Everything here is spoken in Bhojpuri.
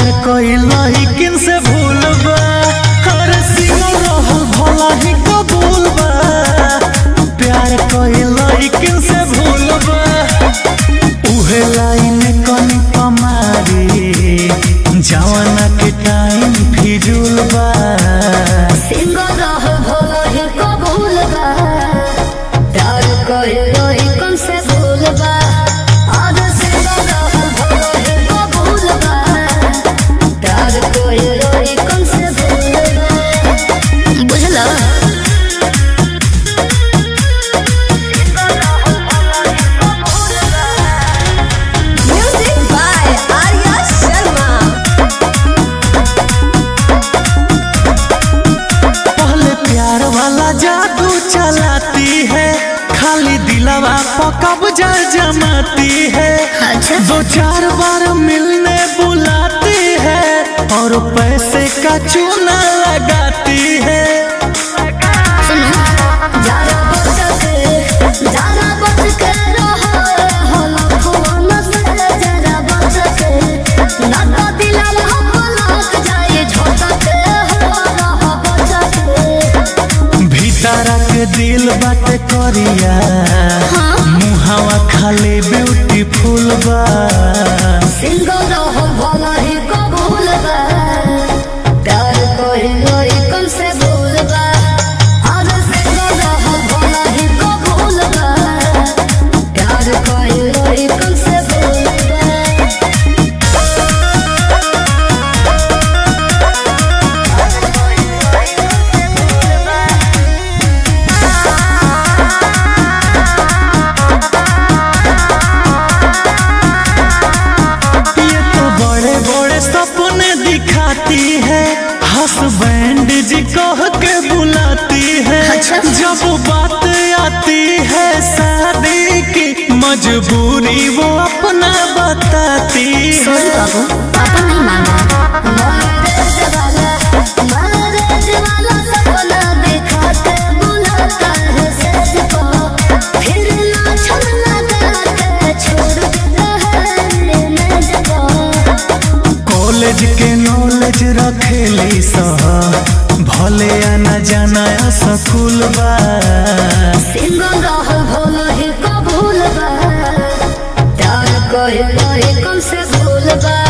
कइलही किन से भूल बा हर सीमा रहल भला ही कबूल बा प्यार कइलही किन से भूल बा उहे लाइन कनी पमारी जवाना के टाइम फिजूल बा सिंगर रहल भला ही कबूल बा प्यार कइलही किन से भूल बा जादू चलाती है खाली दिलवा पर कब्जा जमाती है दो चार बार मिलने बुलाती है और पैसे का चूना लगाती है तारा के दिल बाटे करिया मुहावा खाली ब्यूटीफुल बा सिंगर रहल भला ही कबूल बा प्यार कइलही किन से भूल बा सिंगर रहल भला ही कबूल बा प्यार कइलही किन से भूल बा सपने दिखाती है हस्बैंड जी कह के बुलाती है जब बात आती है शादी की मजबूरी वो अपना बताती है पापा नहीं मांगा सपना देखा के बुलाता है सच को फिर लाछन लगा के छोड़ देता है मुझको कॉलेज के नॉलेज रखेली सह भले आना जाना स्कूल बा सिंगर रहल भला ही कबूल बा प्यार कइलही किन से भूल बा।